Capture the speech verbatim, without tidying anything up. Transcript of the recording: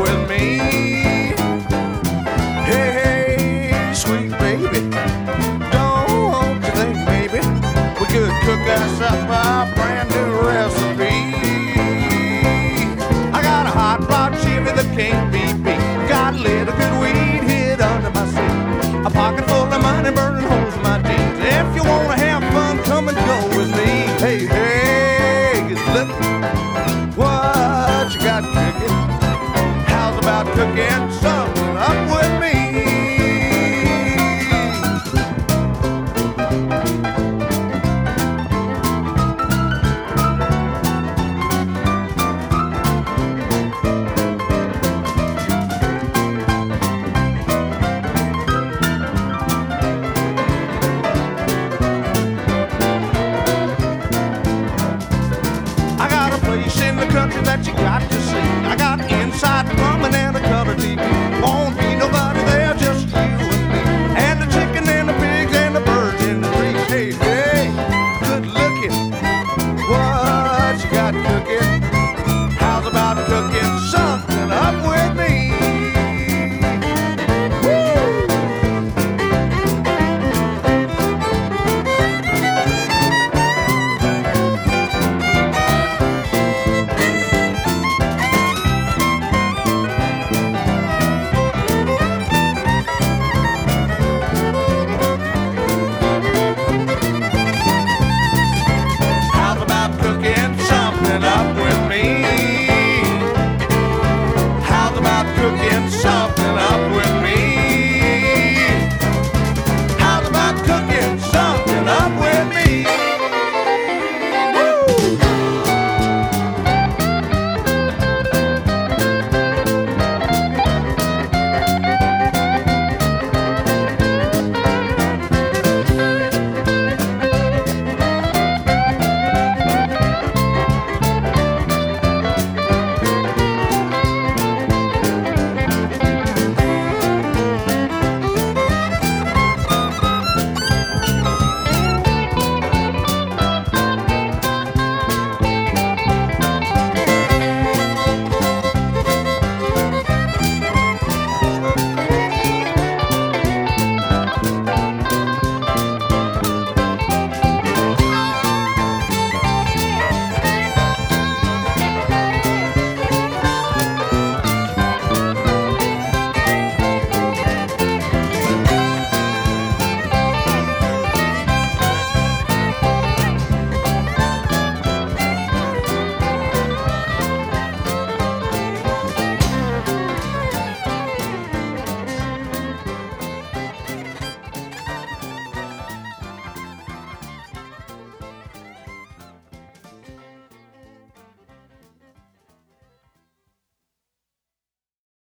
with me. Hey, hey, sweet baby, don't you think maybe we could cook ourselves a brand new recipe? I got a hot rod Chevy that can't be beat. Got a little good weed hid under my seat. A pocket full of money burning holes in my jeans. If you wanna have fun, come and go with me. Hey, hey, look what you got cooking. How's about cooking something up with me? In the country that you got to see. I got inside plumbing and a color T V. Won't be nobody there, just you and me. And the chicken and the pigs and the birds in the trees. Hey, hey, good looking. What you got cooking? How's about cooking something up with me? Up with me. How's about cooking something